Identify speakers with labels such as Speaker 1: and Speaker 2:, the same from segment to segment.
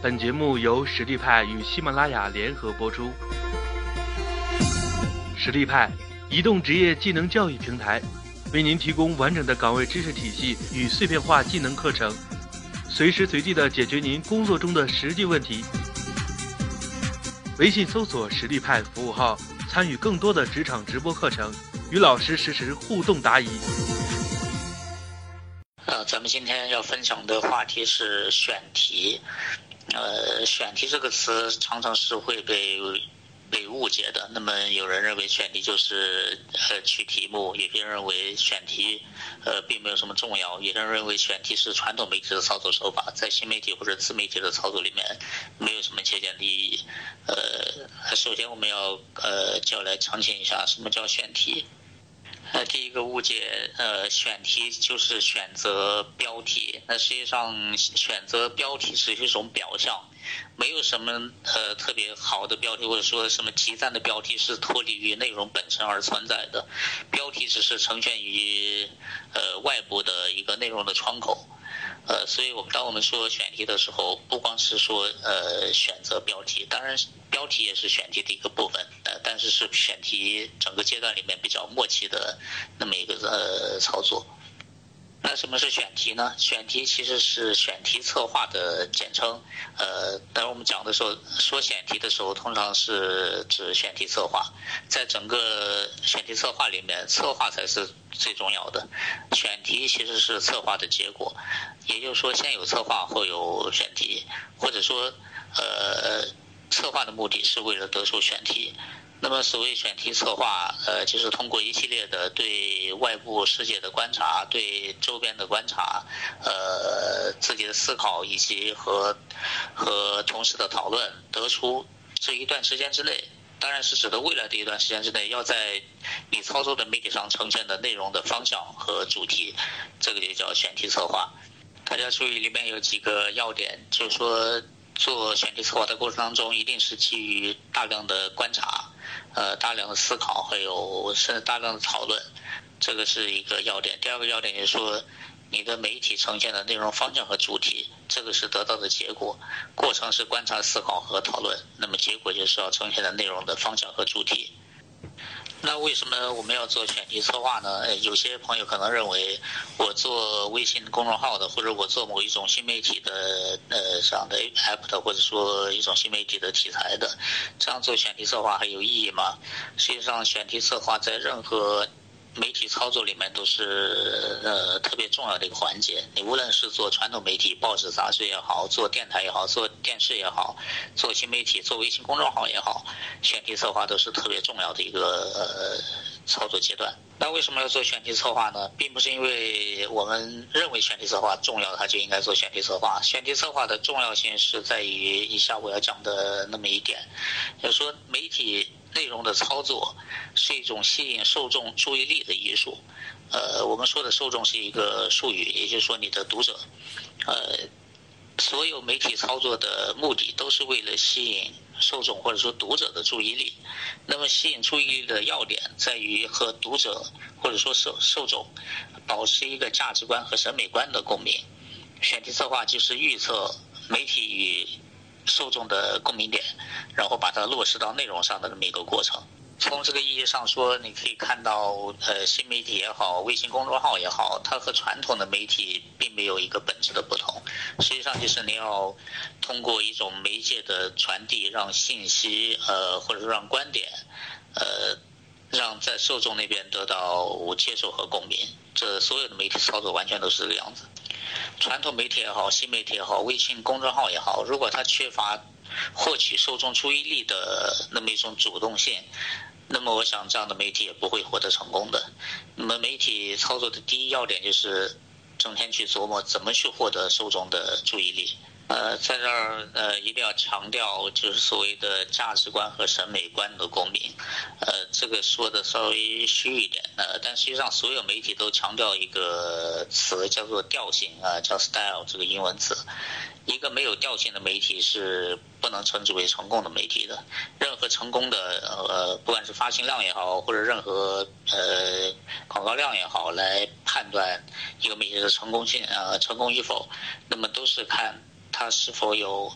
Speaker 1: 本节目由实力派与喜马拉雅联合播出。实力派，移动职业技能教育平台，为您提供完整的岗位知识体系与碎片化技能课程，随时随地的解决您工作中的实际问题。微信搜索实力派服务号，参与更多的职场直播课程，与老师实时互动答疑。
Speaker 2: 咱们今天要分享的话题是选题。选题这个词常常是会被误解的。那么有人认为选题就是取题目，有些人认为选题并没有什么重要，有些人认为选题是传统媒体的操作手法，在新媒体或者自媒体的操作里面没有什么借鉴的意义。首先我们要就来澄清一下什么叫选题。第一个误解，选题就是选择标题。那实际上选择标题是一种表象，没有什么特别好的标题，或者说什么极赞的标题是脱离于内容本身而存在的。标题只是呈现于外部的一个内容的窗口。所以当我们说选题的时候，不光是说选择标题，当然标题也是选题的一个部分，但是是选题整个阶段里面比较默契的那么一个操作。那什么是选题呢？选题其实是选题策划的简称。当然我们讲的时候说选题的时候，通常是指选题策划。在整个选题策划里面，策划才是最重要的，选题其实是策划的结果。也就是说，先有策划后有选题，或者说策划的目的是为了得出选题。那么所谓选题策划，就是通过一系列的对外部世界的观察，对周边的观察，自己的思考，以及和同事的讨论，得出这一段时间之内，当然是指的未来的一段时间之内，要在你操作的媒体上呈现的内容的方向和主题，这个就叫选题策划。大家注意，里面有几个要点，就是说做选题策划的过程当中，一定是基于大量的观察，大量的思考，还有甚至大量的讨论，这个是一个要点。第二个要点就是说，你的媒体呈现的内容方向和主题，这个是得到的结果。过程是观察、思考和讨论，那么结果就是要呈现的内容的方向和主题。那为什么我们要做选题策划呢？有些朋友可能认为，我做微信公众号的，或者我做某一种新媒体的这样的 app 的，或者说一种新媒体的题材的，这样做选题策划还有意义吗？实际上，选题策划在任何媒体操作里面都是特别重要的一个环节。你无论是做传统媒体、报纸、杂志也好，做电台也好，做电视也好，做新媒体、做微信公众号也好，选题策划都是特别重要的一个操作阶段。那为什么要做选题策划呢？并不是因为我们认为选题策划重要，它就应该做选题策划。选题策划的重要性是在于以下我要讲的那么一点，就是说媒体内容的操作是一种吸引受众注意力的艺术。我们说的受众是一个术语，也就是说你的读者。所有媒体操作的目的都是为了吸引受众或者说读者的注意力。那么吸引注意力的要点在于和读者或者说受众保持一个价值观和审美观的共鸣。选题策划就是预测媒体与受众的共鸣点，然后把它落实到内容上的这么一个过程。从这个意义上说，你可以看到新媒体也好，微信公众号也好，它和传统的媒体并没有一个本质的不同。实际上就是你要通过一种媒介的传递，让信息或者说让观点让在受众那边得到接受和共鸣。这所有的媒体操作完全都是这个样子。传统媒体也好，新媒体也好，微信公众号也好，如果它缺乏获取受众注意力的那么一种主动性，那么我想这样的媒体也不会获得成功的。那么媒体操作的第一要点就是整天去琢磨怎么去获得受众的注意力。在这儿一定要强调，就是所谓的价值观和审美观的共鸣。这个说的稍微虚一点，但实际上所有媒体都强调一个词叫做调性叫 style 这个英文词。一个没有调性的媒体是不能称之为成功的媒体的。任何成功的不管是发行量也好，或者任何广告量也好，来判断一个媒体的成功性成功与否，那么都是看它是否有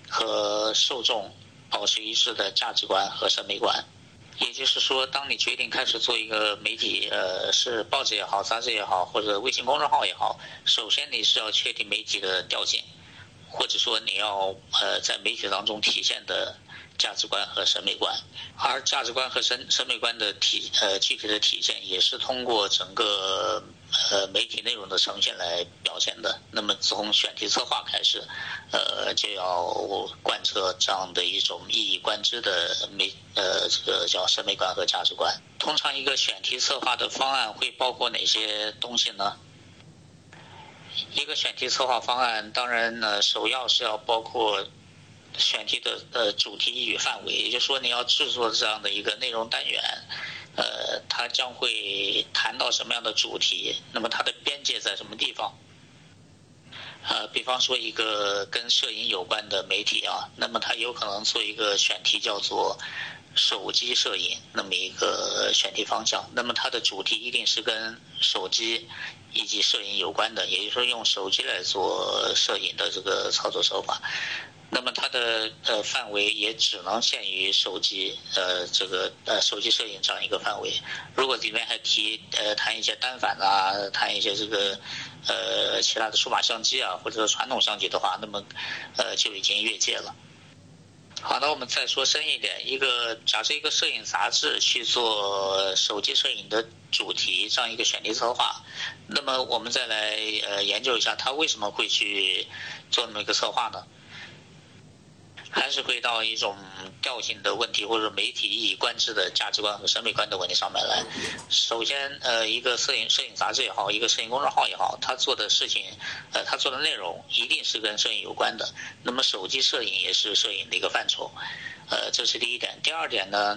Speaker 2: 和受众保持一致的价值观和审美观。也就是说，当你决定开始做一个媒体，是报纸也好，杂志也好，或者微信公众号也好，首先你是要确定媒体的调性，或者说你要在媒体当中体现的价值观和审美观。而价值观和审美观的具体的体现，也是通过整个媒体内容的呈现来表现的。那么从选题策划开始，就要贯彻这样的一种一以贯之的这个叫审美观和价值观。通常一个选题策划的方案会包括哪些东西呢？一个选题策划方案，当然呢，首要是要包括选题的主题与范围，也就是说你要制作这样的一个内容单元，它将会谈到什么样的主题，那么它的边界在什么地方？比方说一个跟摄影有关的媒体啊，那么它有可能做一个选题叫做手机摄影，那么一个选题方向，那么它的主题一定是跟手机以及摄影有关的，也就是说用手机来做摄影的这个操作手法。那么它的范围也只能限于手机这个手机摄影这样一个范围。如果里面还谈一些单反啊，谈一些这个其他的数码相机啊，或者说传统相机的话，那么就已经越界了。好，那我们再说深一点，假设一个摄影杂志去做手机摄影的主题这样一个选题策划，那么我们再来研究一下它为什么会去做那么一个策划呢？还是回到一种调性的问题，或者媒体一以贯之的价值观和审美观的问题上面来。首先，一个摄影杂志也好，一个摄影公众号也好，他做的事情，他做的内容一定是跟摄影有关的。那么，手机摄影也是摄影的一个范畴，这是第一点。第二点呢，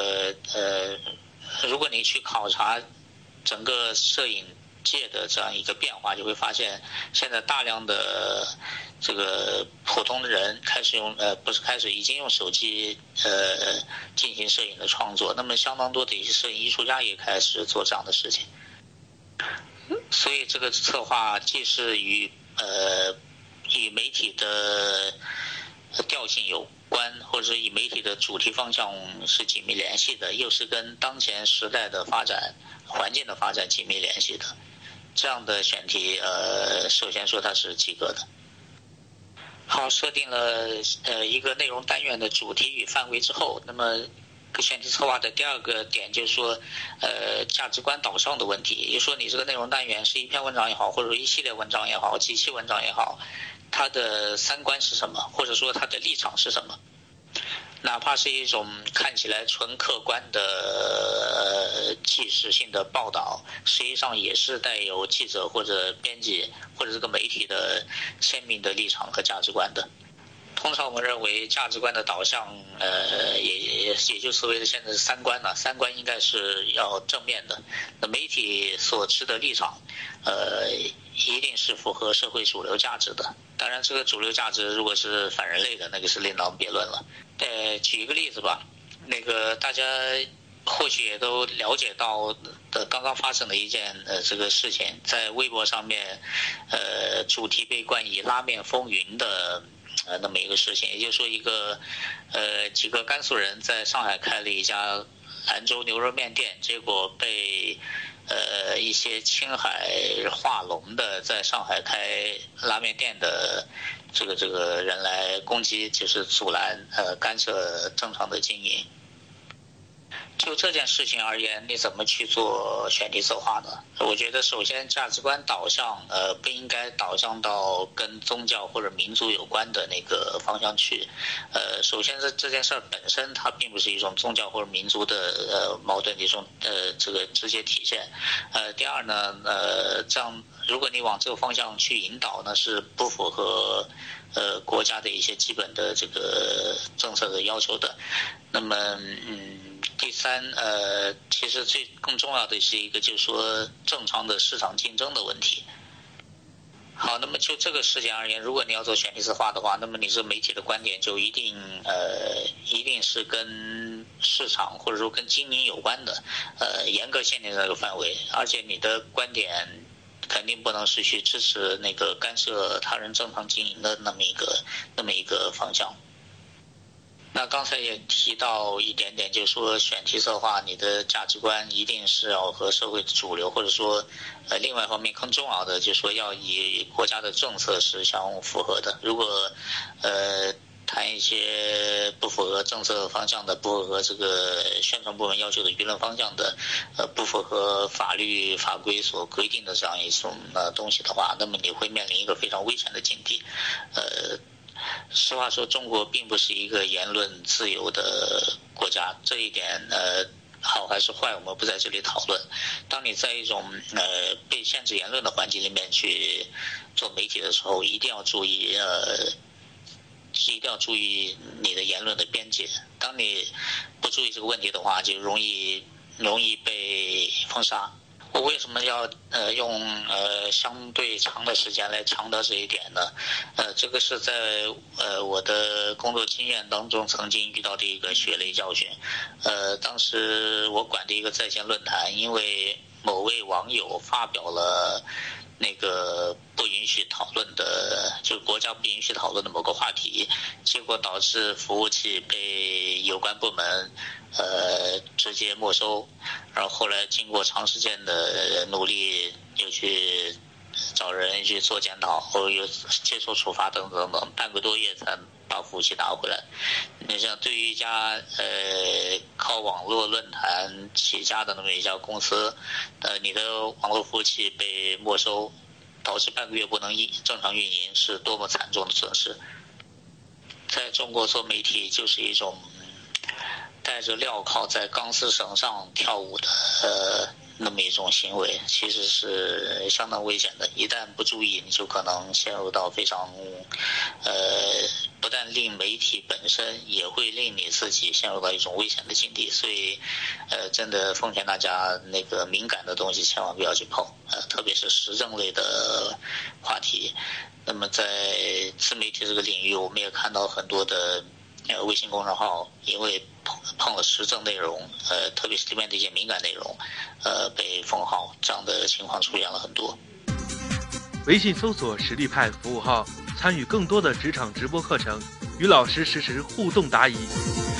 Speaker 2: 如果你去考察整个摄影界的这样一个变化，就会发现现在大量的这个普通的人已经用手机进行摄影的创作，那么相当多的一些摄影艺术家也开始做这样的事情。所以这个策划既是与媒体的调性有关，或者与媒体的主题方向是紧密联系的，又是跟当前时代的发展环境的发展紧密联系的。这样的选题首先说它是及格的。好，设定了一个内容单元的主题与范围之后，那么选题策划的第二个点就是说价值观导向的问题，也就是说你这个内容单元是一篇文章也好，或者一系列文章也好，几期文章也好，它的三观是什么，或者说它的立场是什么。哪怕是一种看起来纯客观的纪实性的报道，实际上也是带有记者或者编辑或者这个媒体的鲜明的立场和价值观的。通常我们认为价值观的导向也就所谓的现在是三观了，三观应该是要正面的。那媒体所持的立场一定是符合社会主流价值的。当然这个主流价值如果是反人类的，那个是另当别论了。举一个例子吧，大家或许也都了解到的刚刚发生的一件这个事情，在微博上面主题被冠以拉面风云的那么一个事情，也就是说几个甘肃人在上海开了一家兰州牛肉面店，结果被一些青海化龙的在上海开拉面店的这个人来攻击，就是阻拦干涉正常的经营。就这件事情而言，你怎么去做选题策划呢？我觉得首先价值观导向不应该导向到跟宗教或者民族有关的那个方向去。首先是这件事本身它并不是一种宗教或者民族的矛盾的一种这个直接体现。第二呢这样如果你往这个方向去引导呢，是不符合国家的一些基本的这个政策的要求的。那么第三其实更重要的是一个就是说正常的市场竞争的问题。好，那么就这个事件而言，如果你要做选题策划的话，那么你这媒体的观点就一定是跟市场或者说跟经营有关的，严格限定这个范围，而且你的观点肯定不能是去支持那个干涉他人正常经营的那么一个方向。那刚才也提到一点点，就是说选题策划，你的价值观一定是要和社会主流，或者说，另外一方面更重要的就是说要与国家的政策是相符合的。如果，谈一些不符合政策方向的，不符合这个宣传部门要求的舆论方向的，不符合法律法规所规定的这样一种东西的话，那么你会面临一个非常危险的境地。实话说，中国并不是一个言论自由的国家，这一点好还是坏，我们不在这里讨论。当你在一种被限制言论的环境里面去做媒体的时候，一定要注意你的言论的边界。当你不注意这个问题的话，就容易被封杀。我为什么要用相对长的时间来强调这一点呢？这个是在我的工作经验当中曾经遇到的一个血泪教训。当时我管的一个在线论坛，因为某位网友发表了那个不允许讨论的，就是国家不允许讨论的某个话题，结果导致服务器被有关部门直接没收，然后后来经过长时间的努力，又去找人去做检讨，后又接受处罚等等等，半个多月才把服务器拿回来。你像对于一家靠网络论坛起家的那么一家公司，你的网络服务器被没收，导致半个月不能正常运营，是多么惨重的损失。在中国做媒体就是一种带着镣铐在钢丝绳上跳舞的那么一种行为，其实是相当危险的。一旦不注意，你就可能陷入到非常不但令媒体本身，也会令你自己陷入到一种危险的境地。所以真的奉劝大家，那个敏感的东西千万不要去碰，特别是时政类的话题。那么在自媒体这个领域，我们也看到很多的微信公众号因为碰了时政内容，特别是里面的一些敏感内容，被封号，这样的情况出现了很多。
Speaker 1: 微信搜索实力派服务号，参与更多的职场直播课程，与老师实时互动答疑。